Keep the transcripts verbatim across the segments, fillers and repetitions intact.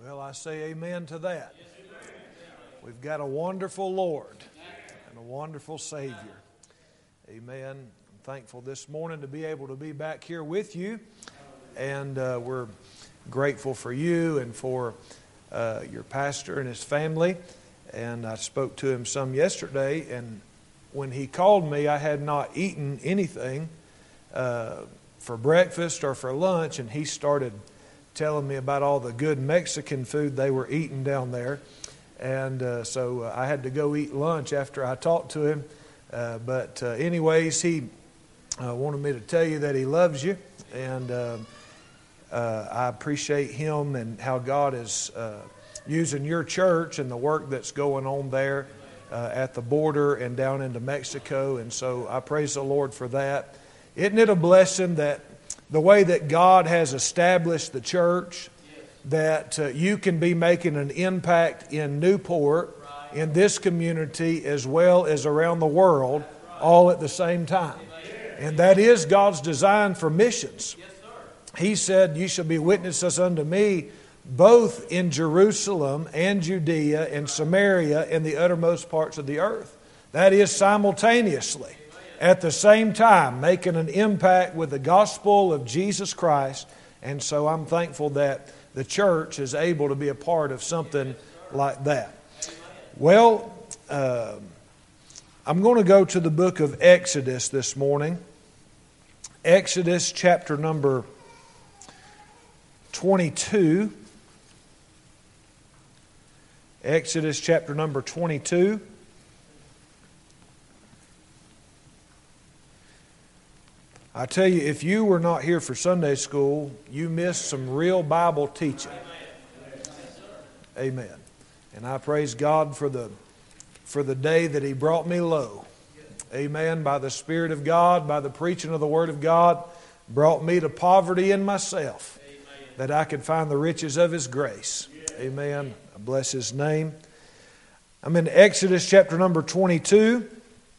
Well, I say amen to that. We've got a wonderful Lord and a wonderful Savior. Amen. I'm thankful this morning to be able to be back here with you. And uh, we're grateful for you and for uh, your pastor and his family. And I spoke to him some yesterday, and when he called me, I had not eaten anything uh, for breakfast or for lunch, and he started telling me about all the good Mexican food they were eating down there. And uh, so uh, I had to go eat lunch after I talked to him. Uh, but uh, anyways, he uh, wanted me to tell you that he loves you. And uh, uh, I appreciate him and how God is uh, using your church and the work that's going on there uh, at the border and down into Mexico. And so I praise the Lord for that. Isn't it a blessing that the way that God has established the church, that uh, you can be making an impact in Newport, in this community, as well as around the world, all at the same time. And that is God's design for missions. He said, "You shall be witnesses unto me, both in Jerusalem and Judea and Samaria and the uttermost parts of the earth." That is simultaneously, at the same time, making an impact with the gospel of Jesus Christ. And so I'm thankful that the church is able to be a part of something like that. Well, uh, I'm going to go to the book of Exodus this morning. Exodus chapter number twenty-two. Exodus chapter number twenty-two. I tell you, if you were not here for Sunday school, you missed some real Bible teaching. Amen. And I praise God for the for the day that He brought me low. Amen. By the Spirit of God, by the preaching of the Word of God, brought me to poverty in myself, that I could find the riches of His grace. Amen. I bless His name. I'm in Exodus chapter number twenty-two.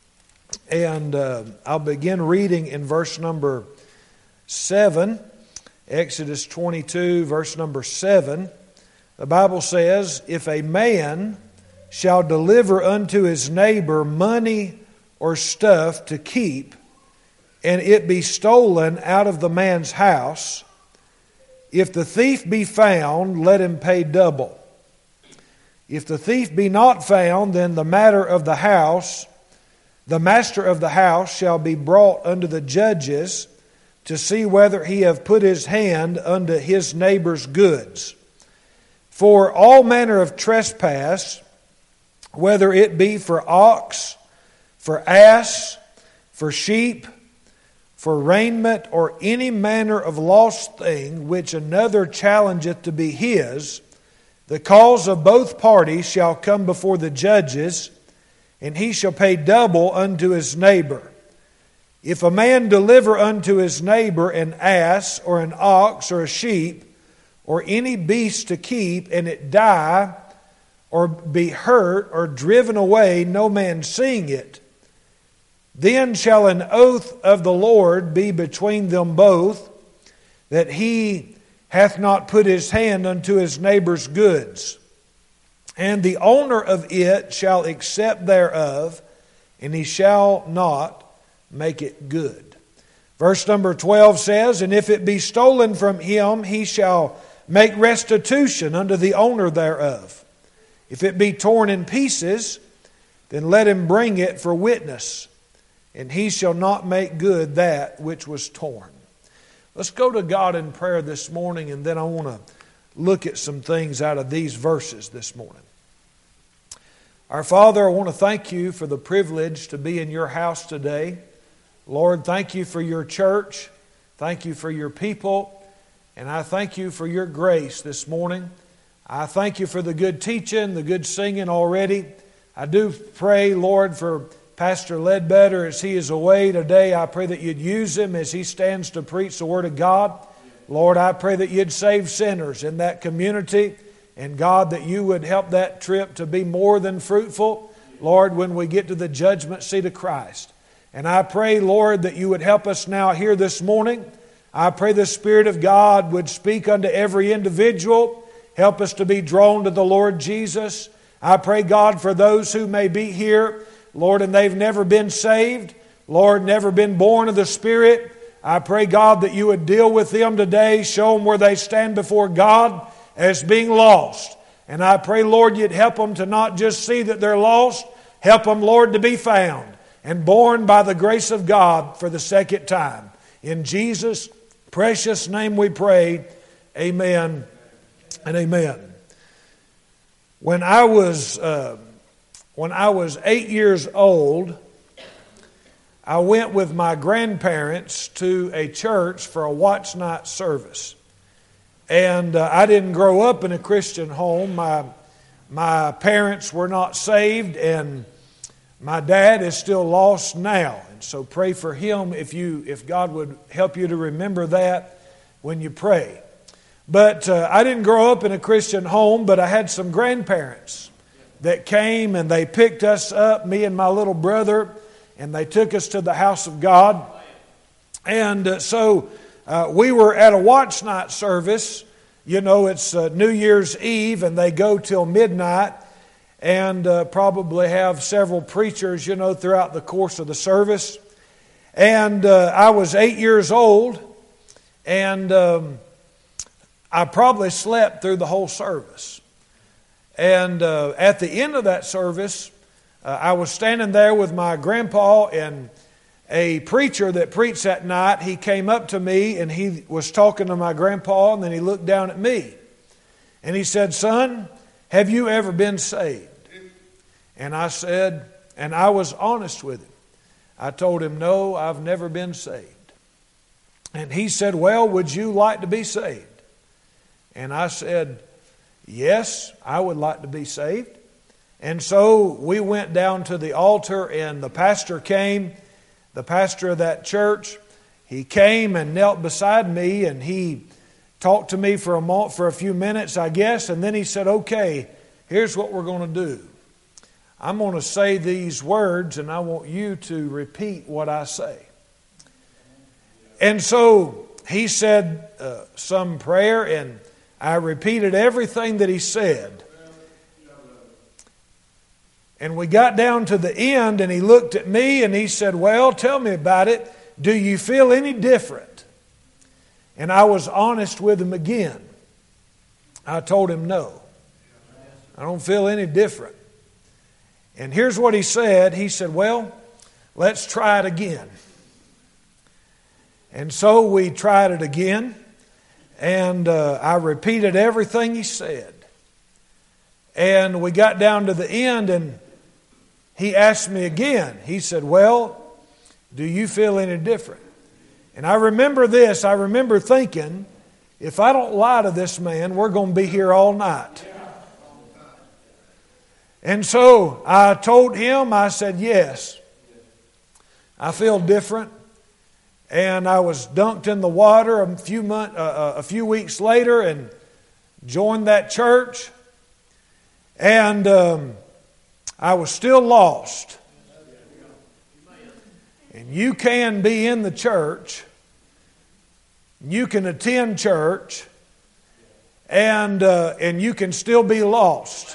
And uh, I'll begin reading in verse number seven. Exodus twenty-two, verse number seven. The Bible says, "If a man shall deliver unto his neighbor money or stuff to keep, and it be stolen out of the man's house, if the thief be found, let him pay double. If the thief be not found, then the matter of the house, the master of the house shall be brought unto the judges to see whether he have put his hand unto his neighbor's goods. For all manner of trespass, whether it be for ox, for ass, for sheep, for raiment, or any manner of lost thing which another challengeth to be his, the cause of both parties shall come before the judges, and he shall pay double unto his neighbor. If a man deliver unto his neighbor an ass, or an ox, or a sheep, or any beast to keep, and it die, or be hurt, or driven away, no man seeing it, then shall an oath of the Lord be between them both, that he hath not put his hand unto his neighbor's goods. And the owner of it shall accept thereof, and he shall not make it good." Verse number twelve says, "And if it be stolen from him, he shall make restitution unto the owner thereof. If it be torn in pieces, then let him bring it for witness, and he shall not make good that which was torn." Let's go to God in prayer this morning, and then I want to look at some things out of these verses this morning. Our Father, I want to thank you for the privilege to be in your house today. Lord, thank you for your church. Thank you for your people. And I thank you for your grace this morning. I thank you for the good teaching, the good singing already. I do pray, Lord, for Pastor Ledbetter as he is away today. I pray that you'd use him as he stands to preach the Word of God. Lord, I pray that you'd save sinners in that community. And God, that you would help that trip to be more than fruitful, Lord, when we get to the judgment seat of Christ. And I pray, Lord, that you would help us now here this morning. I pray the Spirit of God would speak unto every individual. Help us to be drawn to the Lord Jesus. I pray, God, for those who may be here, Lord, and they've never been saved, Lord, never been born of the Spirit. I pray, God, that you would deal with them today, show them where they stand before God as being lost. And I pray, Lord, you'd help them to not just see that they're lost, help them, Lord, to be found and born by the grace of God for the second time. In Jesus' precious name we pray, amen and amen. When I was uh, when I was eight years old, I went with my grandparents to a church for a watch night service. And uh, I didn't grow up in a Christian home. My, my parents were not saved, and my dad is still lost now. And so pray for him if you if God would help you to remember that when you pray. But uh, I didn't grow up in a Christian home, but I had some grandparents that came and they picked us up, me and my little brother, and they took us to the house of God. And uh, so uh, we were at a watch night service. You know, it's uh, New Year's Eve, and they go till midnight, and uh, probably have several preachers, you know, throughout the course of the service. And uh, I was eight years old, and um, I probably slept through the whole service. And uh, at the end of that service, uh, I was standing there with my grandpa, and a preacher that preached that night, he came up to me and he was talking to my grandpa, and then he looked down at me. And he said, "Son, have you ever been saved?" And I said, and I was honest with him. I told him, "No, I've never been saved." And he said, "Well, would you like to be saved?" And I said, "Yes, I would like to be saved." And so we went down to the altar, and the pastor came, the pastor of that church. He came and knelt beside me, and he talked to me for a moment, for a few minutes, I guess, and then he said, "Okay, here's what we're going to do. I'm going to say these words, and I want you to repeat what I say." And so he said uh, some prayer, and I repeated everything that he said. And we got down to the end, and he looked at me and he said, "Well, tell me about it. Do you feel any different?" And I was honest with him again. I told him, "No, I don't feel any different." And here's what he said. He said, "Well, let's try it again." And so we tried it again. And uh, I repeated everything he said. And we got down to the end, and he asked me again. He said, "Well, do you feel any different?" And I remember this. I remember thinking, if I don't lie to this man, we're going to be here all night. And so I told him, I said, "Yes, I feel different." And I was dunked in the water a few month, uh, a few weeks later, and joined that church. And um, I was still lost. And you can be in the church, you can attend church, and uh, and you can still be lost.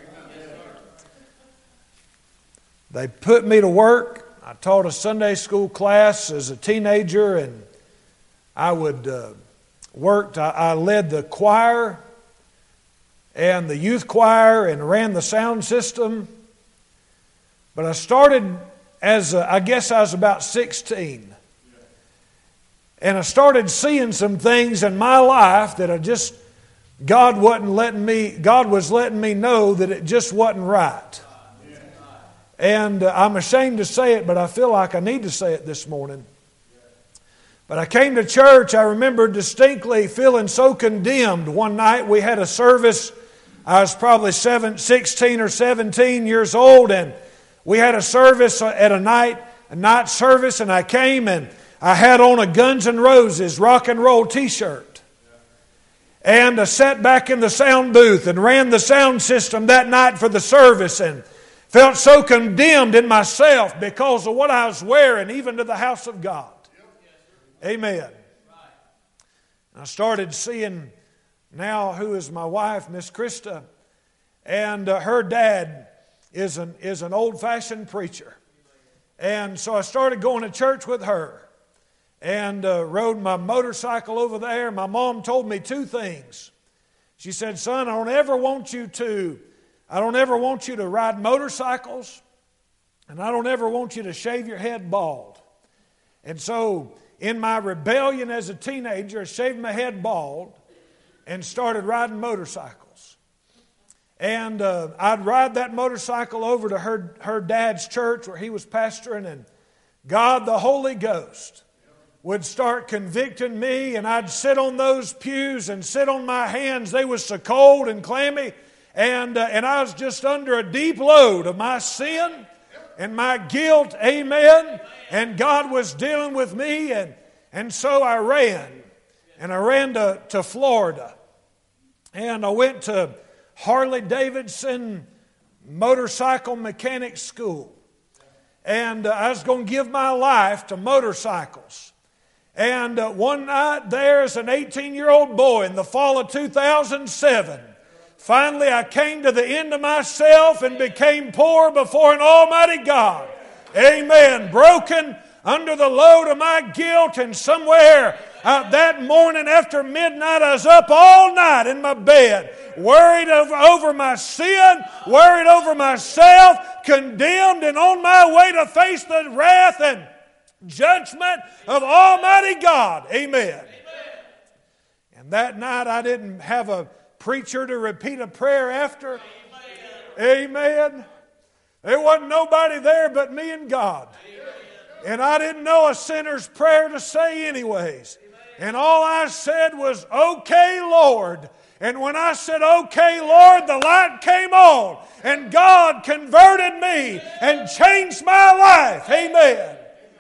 They put me to work. I taught a Sunday school class as a teenager, and I would uh, worked. I, I led the choir and the youth choir and ran the sound system. But I started as a, I guess I was about sixteen, and I started seeing some things in my life that I just God wasn't letting me. God was letting me know that it just wasn't right. And uh, I'm ashamed to say it, but I feel like I need to say it this morning. But I came to church. I remember distinctly feeling so condemned. One night we had a service. I was probably seven, sixteen or seventeen years old, and we had a service at a night, a night service, and I came and I had on a Guns N' Roses rock and roll t-shirt. And I sat back in the sound booth and ran the sound system that night for the service, and felt so condemned in myself because of what I was wearing, even to the house of God. Amen. I started seeing now who is my wife, Miss Krista, and uh, her dad is an, is an old-fashioned preacher. And so I started going to church with her and uh, rode my motorcycle over there. My mom told me two things. She said, son, I don't ever want you to, I don't ever want you to ride motorcycles, and I don't ever want you to shave your head bald. And so in my rebellion as a teenager, I shaved my head bald and started riding motorcycles. And uh, I'd ride that motorcycle over to her, her dad's church where he was pastoring, and God, the Holy Ghost, would start convicting me, and I'd sit on those pews and sit on my hands. They was so cold and clammy, and, uh, and I was just under a deep load of my sin and my guilt, amen, and God was dealing with me, and, and so I ran, and I ran to, to Florida, and I went to Harley Davidson Motorcycle Mechanic School. And uh, I was going to give my life to motorcycles. And uh, one night there as an eighteen-year-old boy in the fall of two thousand seven, finally I came to the end of myself and became poor before an almighty God. Amen. Broken under the load of my guilt, and somewhere uh, that morning after midnight I was up all night in my bed, worried over, over my sin, worried over myself, condemned, and on my way to face the wrath and judgment of Almighty God. Amen. Amen. And that night I didn't have a preacher to repeat a prayer after. Amen. Amen. There wasn't nobody there but me and God. And I didn't know a sinner's prayer to say anyways. And all I said was, okay, Lord. And when I said, okay, Lord, the light came on. And God converted me and changed my life. Amen.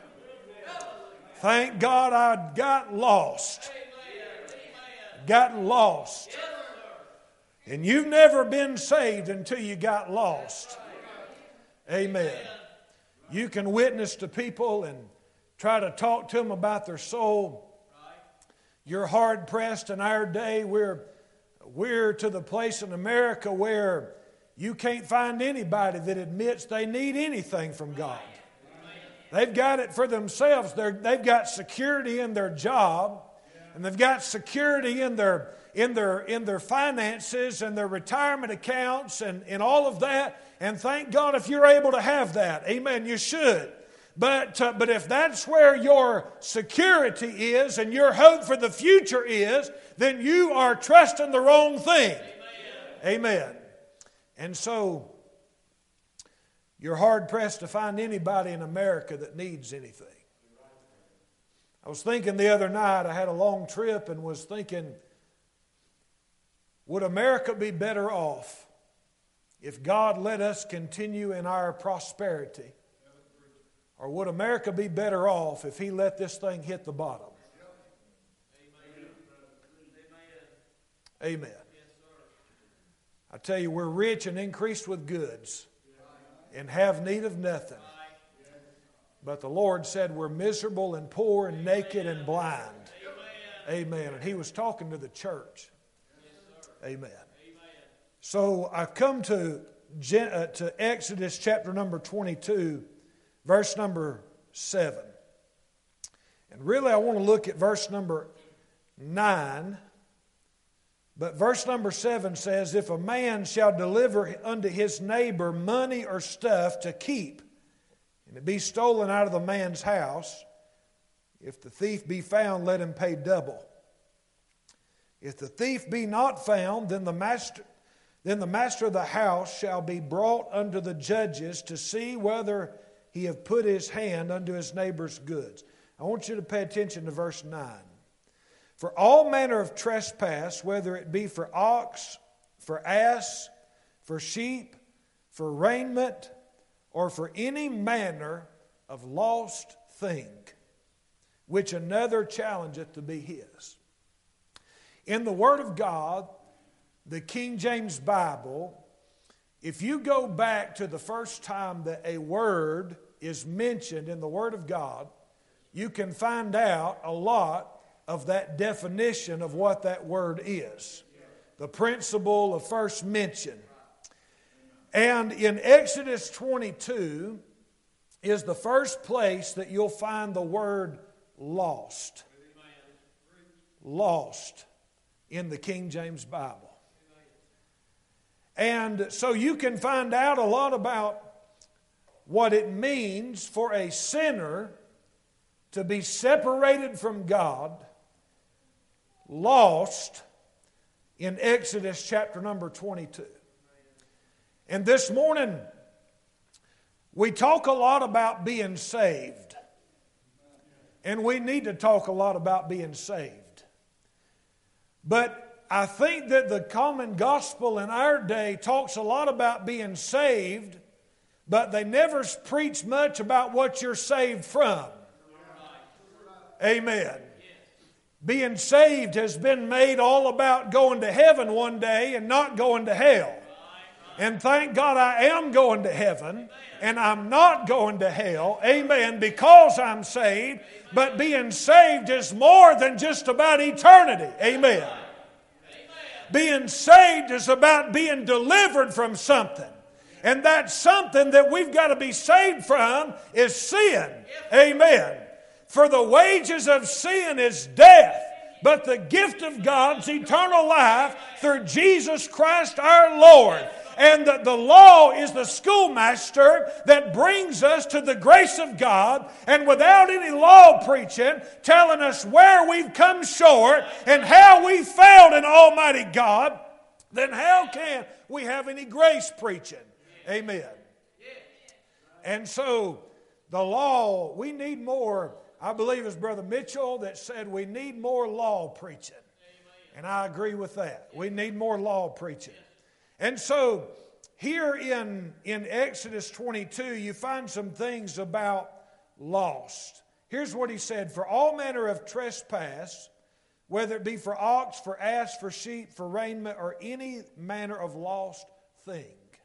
Thank God I got lost. Got lost. And you've never been saved until you got lost. Amen. You can witness to people and try to talk to them about their soul. You're hard pressed in our day. We're, we're to the place in America where you can't find anybody that admits they need anything from God. They've got it for themselves. They're, they've got security in their job, and they've got security in their in their in their finances and their retirement accounts and, and all of that. And thank God if you're able to have that. Amen. You should. But uh, but if that's where your security is and your hope for the future is, then you are trusting the wrong thing. Amen. Amen. And so you're hard-pressed to find anybody in America that needs anything. I was thinking the other night, I had a long trip and was thinking, would America be better off if God let us continue in our prosperity? Or would America be better off if He let this thing hit the bottom? Amen. Amen. I tell you, we're rich and increased with goods and have need of nothing. But the Lord said we're miserable and poor and naked and blind. Amen. And He was talking to the church. Amen. So I've come to, uh, to Exodus chapter number twenty-two, verse number seven. And really I want to look at verse number nine. But verse number seven says, if a man shall deliver unto his neighbor money or stuff to keep, and it be stolen out of the man's house, if the thief be found, let him pay double. If the thief be not found, then the master, then the master of the house shall be brought unto the judges to see whether he have put his hand unto his neighbor's goods. I want you to pay attention to verse nine. For all manner of trespass, whether it be for ox, for ass, for sheep, for raiment, or for any manner of lost thing, which another challengeth to be his. In the Word of God, the King James Bible, if you go back to the first time that a word is mentioned in the Word of God, you can find out a lot of that definition of what that word is. the principle of first mention. And in Exodus twenty-two is the first place that you'll find the word lost. Lost in the King James Bible. And so you can find out a lot about what it means for a sinner to be separated from God, lost, in Exodus chapter number twenty-two. And this morning, we talk a lot about being saved. And we need to talk a lot about being saved. But I think that the common gospel in our day talks a lot about being saved, but they never preach much about what you're saved from. Amen. Being saved has been made all about going to heaven one day and not going to hell. And thank God I am going to heaven and I'm not going to hell. Amen. Because I'm saved. But being saved is more than just about eternity. Amen. Being saved is about being delivered from something. And that something that we've got to be saved from is sin. Amen. For the wages of sin is death, but the gift of God's eternal life through Jesus Christ our Lord. And that the law is the schoolmaster that brings us to the grace of God. And without any law preaching, telling us where we've come short and how we failed in Almighty God, then how can we have any grace preaching? Amen. And so the law, we need more. I believe it was Brother Mitchell that said we need more law preaching. And I agree with that. We need more law preaching. And so, here in, in Exodus twenty-two, you find some things about lost. Here's what he said: for all manner of trespass, whether it be for ox, for ass, for sheep, for raiment, or any manner of lost thing.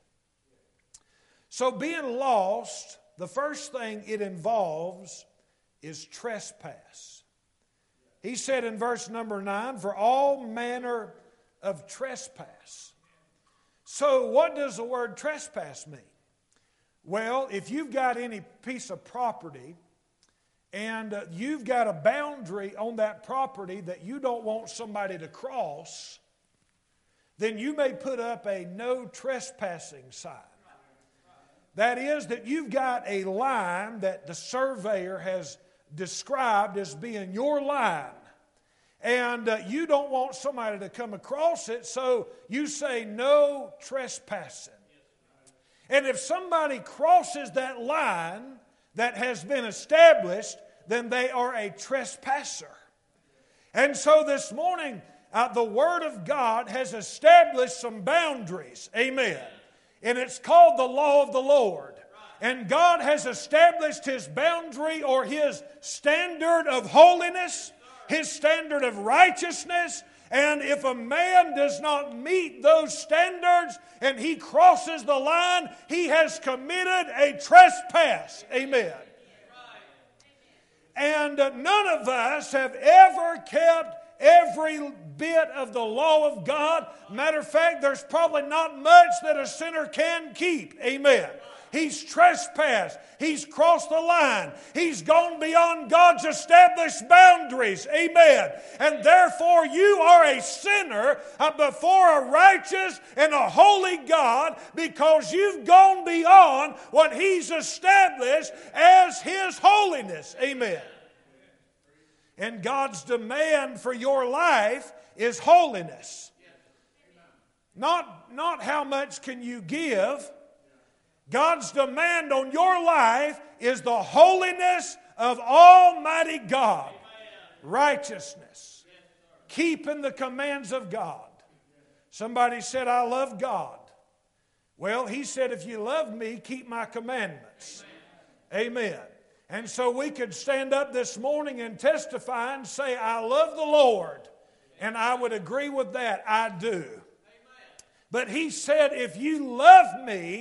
So being lost, the first thing it involves is trespass. He said in verse number nine, for all manner of trespass. So what does the word trespass mean? Well, if you've got any piece of property and uh, you've got a boundary on that property that you don't want somebody to cross, then you may put up a no trespassing sign. That is that you've got a line that the surveyor has described as being your line. And uh, you don't want somebody to come across it, so you say no trespassing. And if somebody crosses that line that has been established, then they are a trespasser. And so this morning, uh, the Word of God has established some boundaries. Amen. And it's called the law of the Lord. And God has established His boundary or His standard of holiness, His standard of righteousness. And if a man does not meet those standards and he crosses the line, he has committed a trespass. Amen. And none of us have ever kept every bit of the law of God. Matter of fact, there's probably not much that a sinner can keep. Amen. He's trespassed. He's crossed the line. He's gone beyond God's established boundaries. Amen. And therefore you are a sinner before a righteous and a holy God because you've gone beyond what He's established as His holiness. Amen. And God's demand for your life is holiness. Not, not how much can you give. God's demand on your life is the holiness of Almighty God. Righteousness. Keeping the commands of God. Somebody said, I love God. Well, He said, if you love me, keep my commandments. Amen. And so we could stand up this morning and testify and say, I love the Lord. And I would agree with that. I do. But He said, if you love me,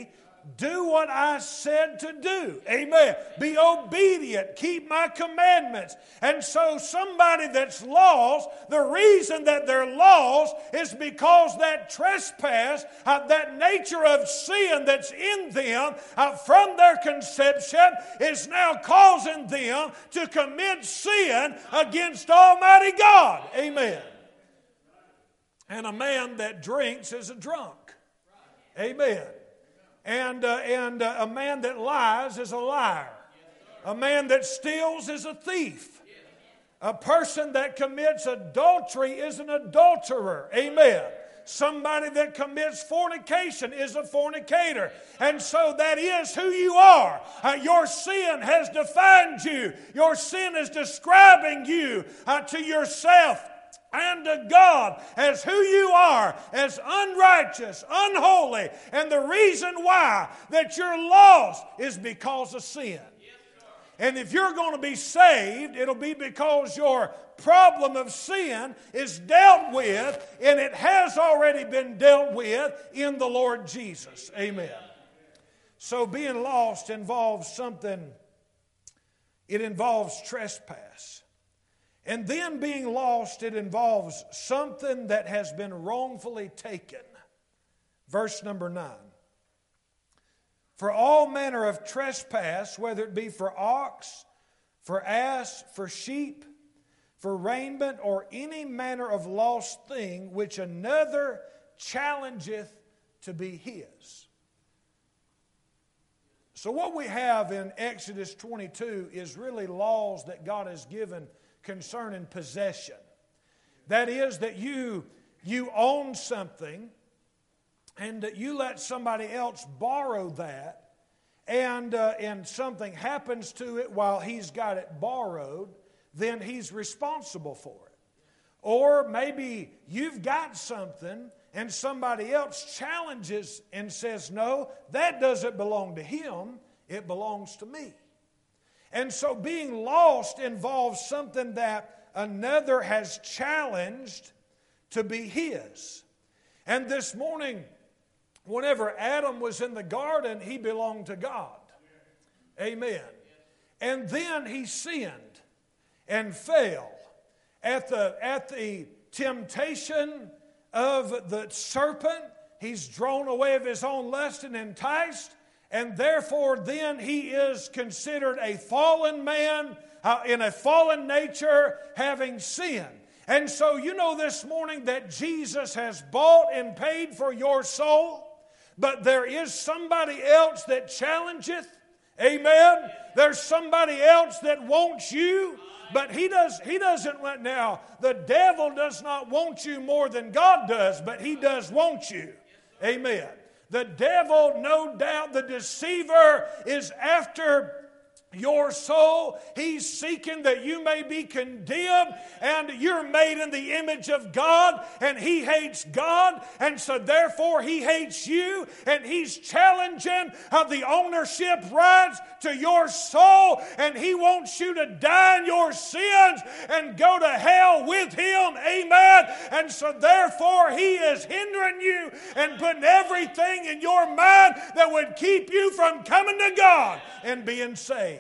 do what I said to do. Amen. Be obedient. Keep my commandments. And so somebody that's lost, the reason that they're lost is because that trespass, uh, that nature of sin that's in them uh, from their conception is now causing them to commit sin against Almighty God. Amen. And a man that drinks is a drunk. Amen. And, uh, and uh, a man that lies is a liar. A man that steals is a thief. A person that commits adultery is an adulterer. Amen. Somebody that commits fornication is a fornicator. And so that is who you are. Uh, your sin has defined you. Your sin is describing you uh, to yourself and to God as who you are, as unrighteous, unholy. And the reason why that you're lost is because of sin. And if you're going to be saved, it'll be because your problem of sin is dealt with, and it has already been dealt with in the Lord Jesus. Amen. So being lost involves something, it involves trespass. And then being lost, it involves something that has been wrongfully taken. Verse number nine. For all manner of trespass, whether it be for ox, for ass, for sheep, for raiment, or any manner of lost thing, which another challengeth to be his. So what we have in Exodus twenty-two is really laws that God has given concerning possession. That is, that you, you own something and that you let somebody else borrow that, and, uh, and something happens to it while he's got it borrowed, then he's responsible for it. Or maybe you've got something and somebody else challenges and says, no, that doesn't belong to him, it belongs to me. And so being lost involves something that another has challenged to be his. And this morning, whenever Adam was in the garden, he belonged to God. Amen. And then he sinned and fell at the, at the temptation of the serpent. He's drawn away of his own lust and enticed. And therefore, then he is considered a fallen man uh, in a fallen nature, having sinned. And so you know this morning that Jesus has bought and paid for your soul, but there is somebody else that challengeth. Amen. There's somebody else that wants you, but he does. He doesn't want now. The devil does not want you more than God does, but he does want you. Amen. The devil, no doubt, the deceiver, is after your soul. He's seeking that you may be condemned, and you're made in the image of God, and he hates God, and so therefore he hates you, and he's challenging of the ownership rights to your soul, and he wants you to die in your sins and go to hell with him. Amen. And so therefore he is hindering you and putting everything in your mind that would keep you from coming to God and being saved.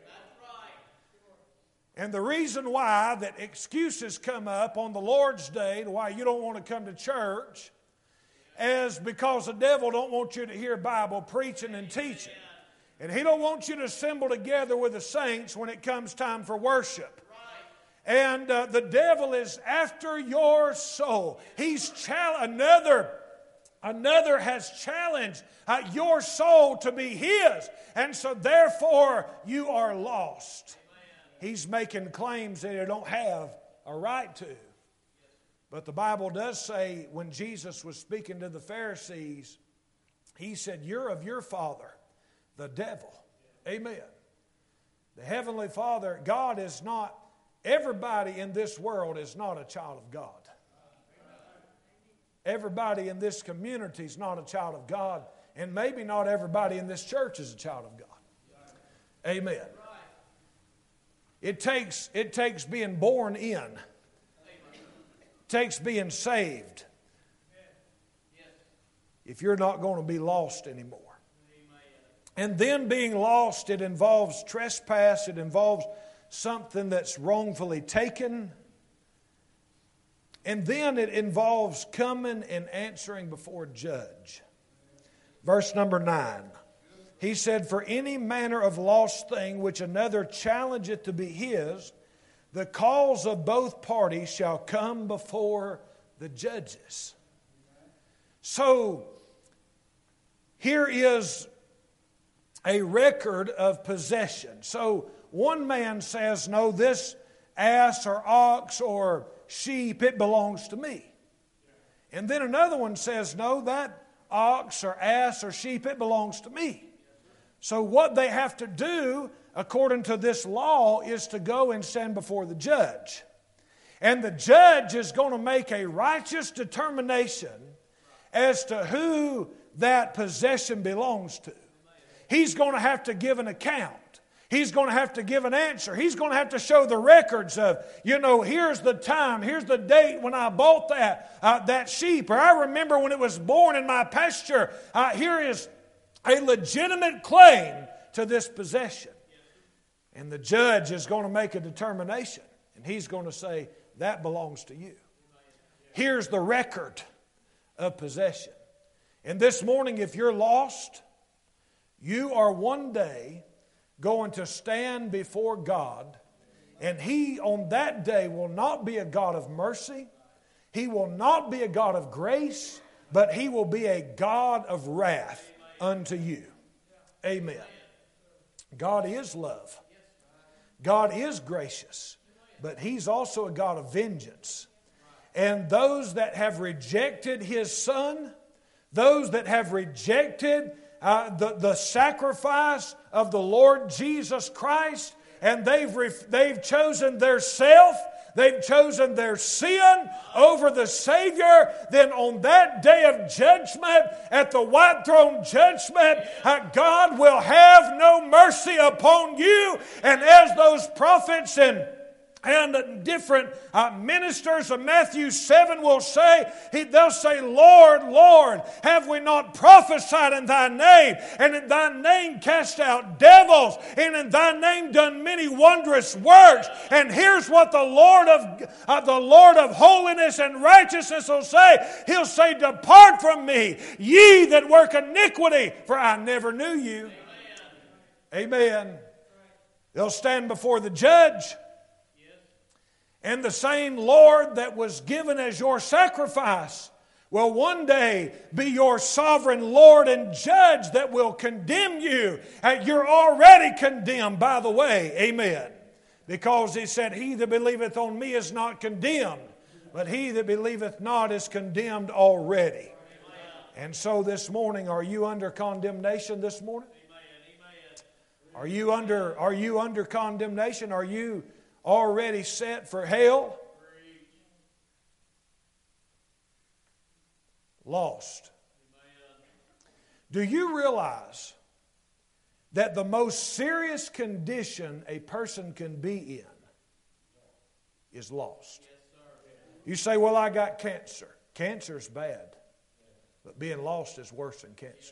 And the reason why that excuses come up on the Lord's Day to why you don't want to come to church is because the devil don't want you to hear Bible preaching and teaching. And he don't want you to assemble together with the saints when it comes time for worship. And uh, the devil is after your soul. He's chal- another Another has challenged uh, your soul to be his. And so therefore you are lost. He's making claims that he don't have a right to. But the Bible does say when Jesus was speaking to the Pharisees, he said, you're of your father, the devil. Amen. The Heavenly Father, God is not, everybody in this world is not a child of God. Everybody in this community is not a child of God, and maybe not everybody in this church is a child of God. Amen. It takes, it takes being born in. It takes being saved. If you're not going to be lost anymore. And then being lost, it involves trespass. It involves something that's wrongfully taken. And then it involves coming and answering before a judge. Verse number nine. He said, for any manner of lost thing which another challengeth to be his, the cause of both parties shall come before the judges. So, here is a record of possession. So, one man says, no, this ass or ox or sheep, it belongs to me. And then another one says, no, that ox or ass or sheep, it belongs to me. So what they have to do, according to this law, is to go and stand before the judge. And the judge is going to make a righteous determination as to who that possession belongs to. He's going to have to give an account. He's going to have to give an answer. He's going to have to show the records of, you know, here's the time, here's the date when I bought that, uh, that sheep. Or I remember when it was born in my pasture. Uh, here is a legitimate claim to this possession. And the judge is going to make a determination. And he's going to say, that belongs to you. Here's the record of possession. And this morning, if you're lost, you are one day going to stand before God. And He, on that day, will not be a God of mercy. He will not be a God of grace, but He will be a God of wrath unto you. Amen. God is love. God is gracious, but He's also a God of vengeance. And those that have rejected His Son, those that have rejected uh, the, the sacrifice of the Lord Jesus Christ, and they've, ref- they've chosen their self, they've chosen their sin over the Savior, then on that day of judgment, at the white throne judgment, uh, God will have no mercy upon you. And as those prophets and And different uh, ministers of Matthew seven will say, he, they'll say, Lord, Lord, have we not prophesied in Thy name? And in Thy name cast out devils? And in Thy name done many wondrous works? And here's what the Lord of uh, the Lord of holiness and righteousness will say. He'll say, depart from me, ye that work iniquity, for I never knew you. Amen. Amen. They'll stand before the judge. And the same Lord that was given as your sacrifice will one day be your sovereign Lord and judge that will condemn you. And you're already condemned, by the way. Amen. Because He said, he that believeth on me is not condemned, but he that believeth not is condemned already. And so this morning, are you under condemnation this morning? Are you under, are you under condemnation? Are you already set for hell? Lost. Do you realize that the most serious condition a person can be in is lost? You say, well, I got cancer. Cancer is bad, but being lost is worse than cancer.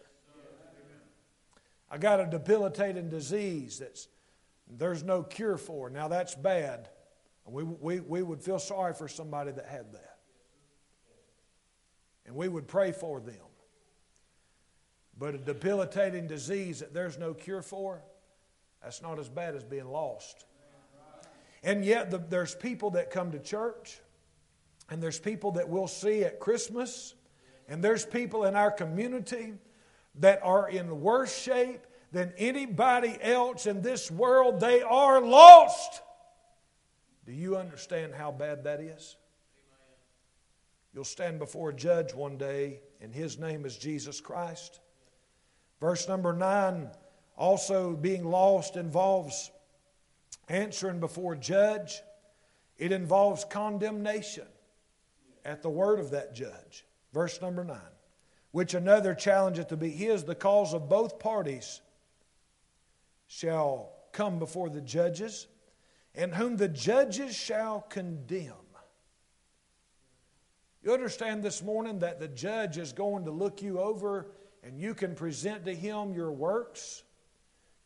I got a debilitating disease that's there's no cure for. Now that's bad. We, we, we would feel sorry for somebody that had that. And we would pray for them. But a debilitating disease that there's no cure for, that's not as bad as being lost. And yet the, there's people that come to church, and there's people that we'll see at Christmas, and there's people in our community that are in worse shape than anybody else in this world. They are lost. Do you understand how bad that is? You'll stand before a judge one day, and His name is Jesus Christ. Verse number nine, also being lost involves answering before a judge. It involves condemnation at the word of that judge. Verse number nine, which another challengeth to be his, the cause of both parties shall come before the judges, and whom the judges shall condemn. You understand this morning that the judge is going to look you over, and you can present to him your works,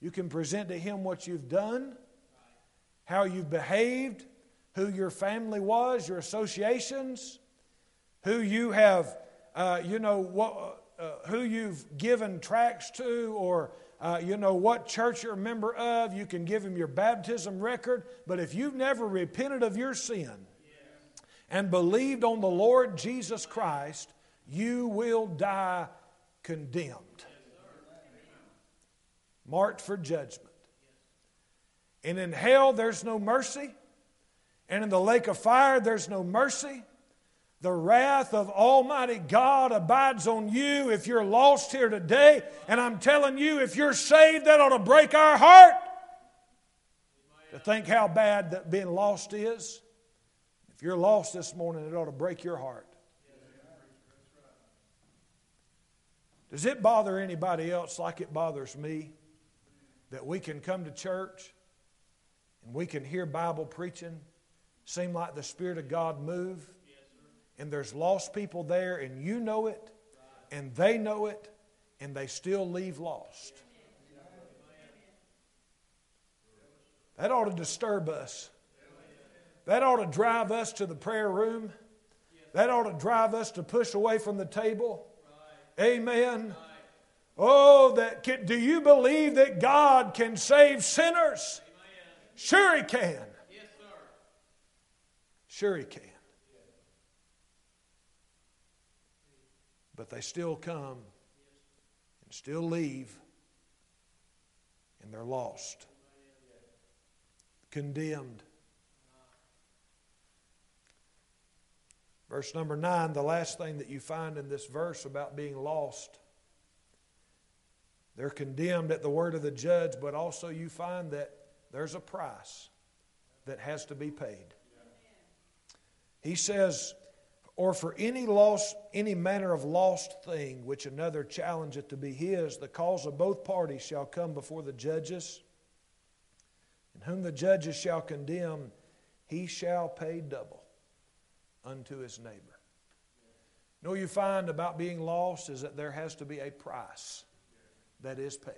You can present to Him what you've done, how you've behaved, who your family was, your associations, who you have, uh, you know, what, uh, who you've given tracts to, or uh, you know what church you're a member of. You can give Him your baptism record. But if you've never repented of your sin and believed on the Lord Jesus Christ, you will die condemned, marked for judgment. And in hell there's no mercy, and in the lake of fire there's no mercy. The wrath of Almighty God abides on you if you're lost here today. And I'm telling you, if you're saved, that ought to break our heart to think how bad that being lost is. If you're lost this morning, it ought to break your heart. Does it bother anybody else like it bothers me that we can come to church and we can hear Bible preaching, seem like the Spirit of God move, and there's lost people there, and you know it, and they know it, and they still leave lost? That ought to disturb us. That ought to drive us to the prayer room. That ought to drive us to push away from the table. Amen. Oh, that can, do you believe that God can save sinners? Sure He can. Sure He can. But they still come and still leave, and they're lost, condemned. Verse number nine, the last thing that you find in this verse about being lost. They're condemned at the word of the judge, but also you find that there's a price that has to be paid. He says, or for any loss, any manner of lost thing which another challengeth to be his, the cause of both parties shall come before the judges, and whom the judges shall condemn, he shall pay double unto his neighbor. You know what you find about being lost is that there has to be a price that is paid.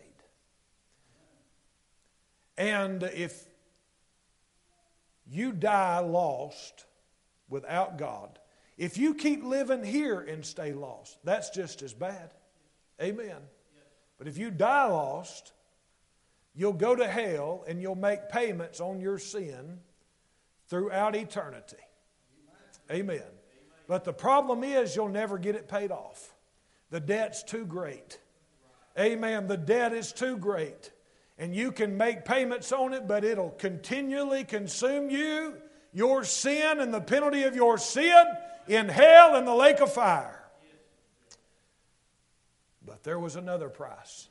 And if you die lost without God, if you keep living here and stay lost, that's just as bad. Amen. But if you die lost, you'll go to hell and you'll make payments on your sin throughout eternity. Amen. But the problem is you'll never get it paid off. The debt's too great. Amen. The debt is too great. And you can make payments on it, but it'll continually consume you, your sin and the penalty of your sin, in hell and the lake of fire. But there was another price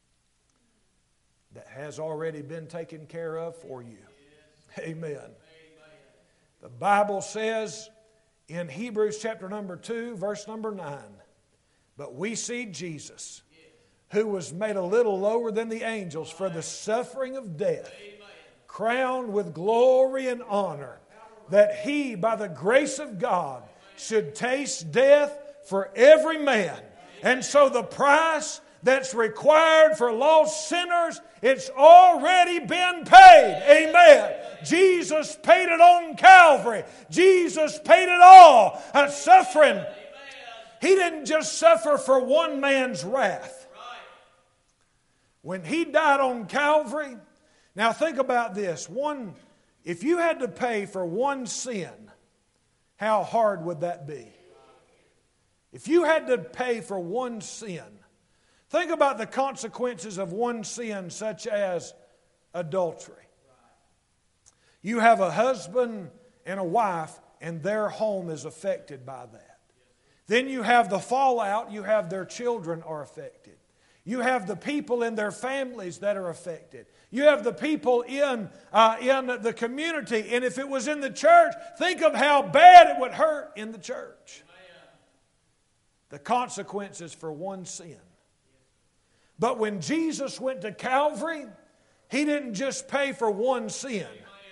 that has already been taken care of for you. Amen. The Bible says in Hebrews chapter number two, verse number nine, but we see Jesus, who was made a little lower than the angels for the suffering of death, crowned with glory and honor, that He, by the grace of God, should taste death for every man. And so the price that's required for lost sinners, it's already been paid. Amen. Jesus paid it on Calvary. Jesus paid it all. Uh, suffering. He didn't just suffer for one man's wrath. When He died on Calvary, now think about this. One, if you had to pay for one sin, how hard would that be? If you had to pay for one sin, think about the consequences of one sin such as adultery. You have a husband and a wife and their home is affected by that. Then you have the fallout, you have their children are affected. You have the people in their families that are affected. You have the people in, uh, in the community. And if it was in the church, think of how bad it would hurt in the church. The consequences for one sin. But when Jesus went to Calvary, He didn't just pay for one sin.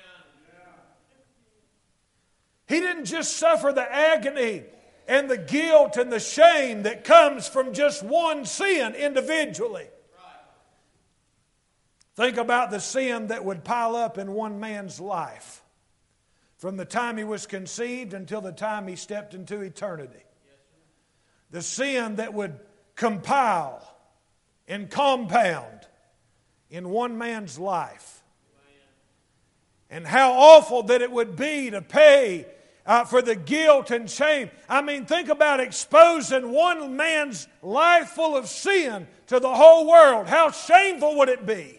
He didn't just suffer the agony and the guilt and the shame that comes from just one sin individually. Think about the sin that would pile up in one man's life from the time he was conceived until the time he stepped into eternity. The sin that would compile and compound in one man's life. And how awful that it would be to pay uh, for the guilt and shame. I mean, think about exposing one man's life full of sin to the whole world. How shameful would it be?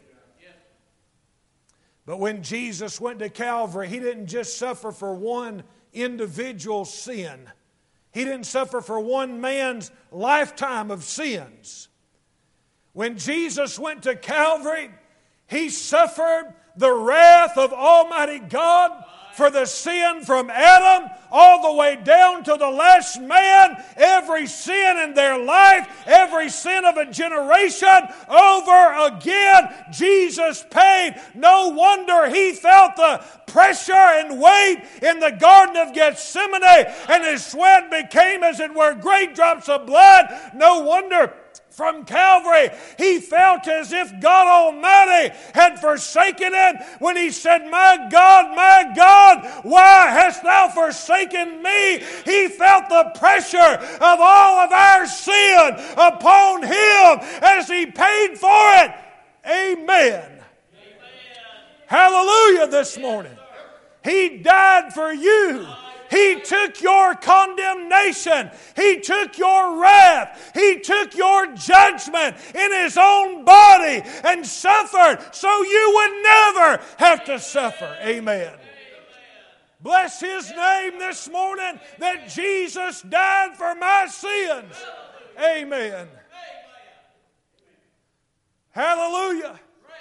But when Jesus went to Calvary, He didn't just suffer for one individual sin. He didn't suffer for one man's lifetime of sins. When Jesus went to Calvary, He suffered the wrath of Almighty God for the sin from Adam all the way down to the last man. Every sin in their life, every sin of a generation, over again, Jesus paid. No wonder He felt the pressure and weight in the Garden of Gethsemane, and His sweat became, as it were, great drops of blood. No wonder from Calvary He felt as if God Almighty had forsaken Him when He said, "My God, my God, why hast Thou forsaken me?" He felt the pressure of all of our sin upon Him as He paid for it. Amen. Amen. Hallelujah this morning. He died for you. He took your condemnation. He took your wrath. He took your judgment in His own body and suffered so you would never have to suffer. Amen. Bless His name this morning that Jesus died for my sins. Amen. Hallelujah.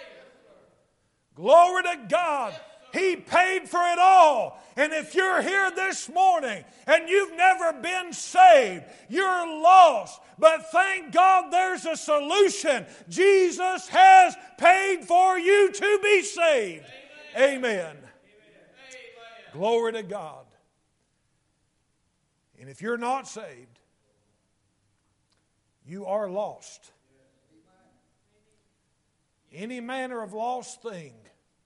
Glory to God. He paid for it all. And if you're here this morning and you've never been saved, you're lost. But thank God there's a solution. Jesus has paid for you to be saved. Amen. Amen. Amen. Glory to God. And if you're not saved, you are lost. Any manner of lost thing,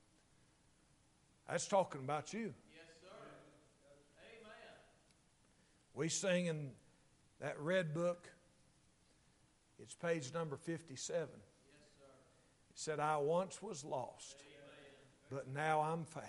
that's talking about you. Yes, sir. Amen. We sing in that red book, it's page number fifty-seven. Yes, sir. It said, "I once was lost, amen, but now I'm found."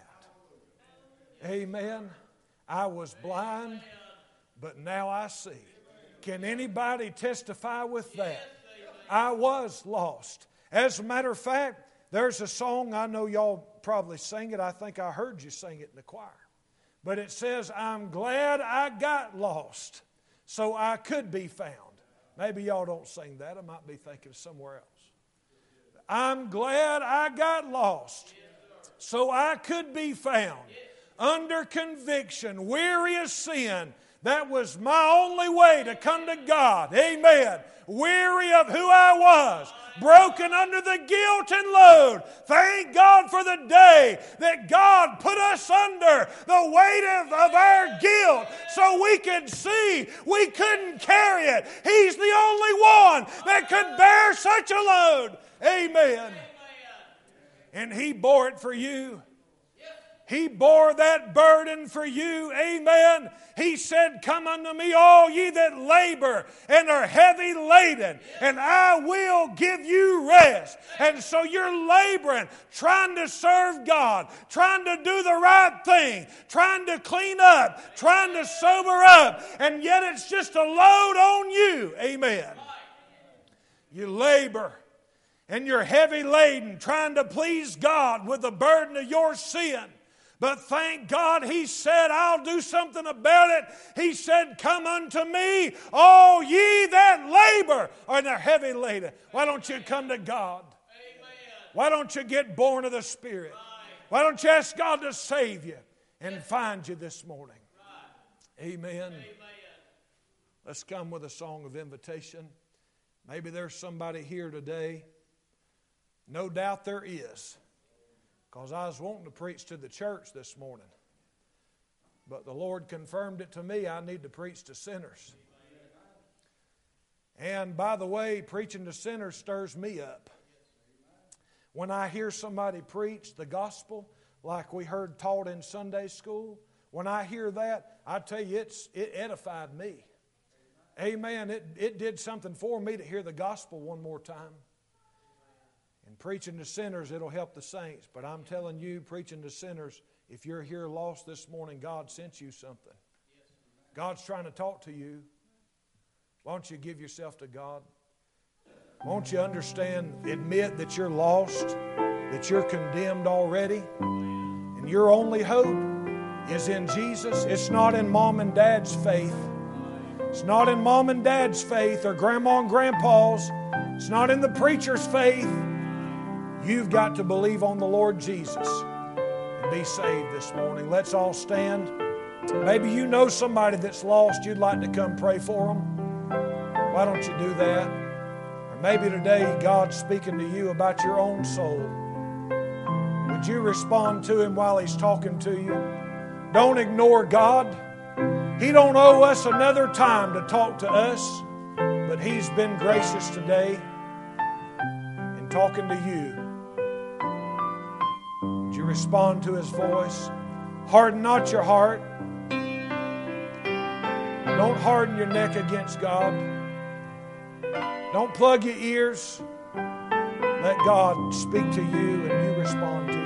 Amen. Amen. I was blind, amen, but now I see. Amen. Can anybody testify with that? Yes, I was lost. As a matter of fact, there's a song, I know y'all probably sing it. I think I heard you sing it in the choir. But it says, "I'm glad I got lost so I could be found." Maybe y'all don't sing that. I might be thinking somewhere else. I'm glad I got lost so I could be found. Under conviction, weary of sin, that was my only way to come to God. Amen. Weary of who I was, broken under the guilt and load. Thank God for the day that God put us under the weight of, of our guilt so we could see we couldn't carry it. He's the only one that could bear such a load. Amen. And He bore it for you. He bore that burden for you. Amen. He said, "Come unto me, all ye that labor and are heavy laden, and I will give you rest." And so you're laboring, trying to serve God, trying to do the right thing, trying to clean up, trying to sober up, and yet it's just a load on you. Amen. You labor and you're heavy laden, trying to please God with the burden of your sin. But thank God He said, "I'll do something about it." He said, "Come unto me, all ye that labor and are heavy laden." Why don't you come to God? Amen. Why don't you get born of the Spirit? Right. Why don't you ask God to save you and yes, find you this morning? Right. Amen. Amen. Let's come with a song of invitation. Maybe there's somebody here today. No doubt there is. Because I was wanting to preach to the church this morning. But the Lord confirmed it to me. I need to preach to sinners. And by the way, preaching to sinners stirs me up. When I hear somebody preach the gospel like we heard taught in Sunday school, when I hear that, I tell you, it's, it edified me. Amen. It, it did something for me to hear the gospel one more time. And preaching to sinners, it'll help the saints. But I'm telling you, preaching to sinners, if you're here lost this morning, God sent you something. God's trying to talk to you. Why don't you give yourself to God? Won't you understand, admit that you're lost, that you're condemned already, and your only hope is in Jesus. It's not in mom and dad's faith. It's not in mom and dad's faith or grandma and grandpa's. It's not in the preacher's faith. You've got to believe on the Lord Jesus and be saved this morning. Let's all stand. Maybe you know somebody that's lost. You'd like to come pray for them. Why don't you do that? Or maybe today God's speaking to you about your own soul. Would you respond to Him while He's talking to you? Don't ignore God. He don't owe us another time to talk to us, but He's been gracious today in talking to you. Would you respond to His voice? Harden not your heart. Don't harden your neck against God. Don't plug your ears. Let God speak to you and you respond to Him.